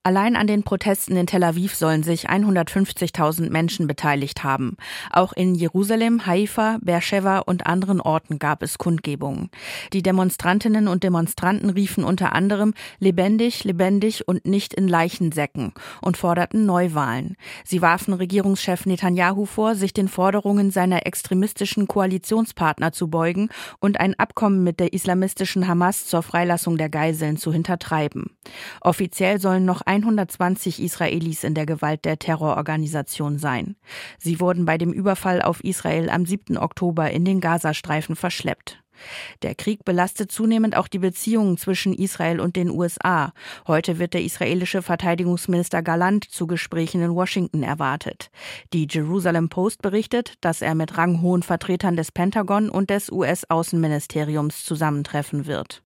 Allein an den Protesten in Tel Aviv sollen sich 150.000 Menschen beteiligt haben. Auch in Jerusalem, Haifa, Beersheva und anderen Orten gab es Kundgebungen. Die Demonstrantinnen und Demonstranten riefen unter anderem „Lebendig, lebendig und nicht in Leichensäcken" und forderten Neuwahlen. Sie warfen Regierungschef Netanyahu vor, sich den Forderungen seiner extremistischen Koalitionspartner zu beugen und ein Abkommen mit der islamistischen Hamas zur Freilassung der Geiseln zu hintertreiben. Offiziell sollen noch 120 Israelis in der Gewalt der Terrororganisation sein. Sie wurden bei dem Überfall auf Israel am 7. Oktober in den Gazastreifen verschleppt. Der Krieg belastet zunehmend auch die Beziehungen zwischen Israel und den USA. Heute wird der israelische Verteidigungsminister Gallant zu Gesprächen in Washington erwartet. Die Jerusalem Post berichtet, dass er mit ranghohen Vertretern des Pentagon und des US-Außenministeriums zusammentreffen wird.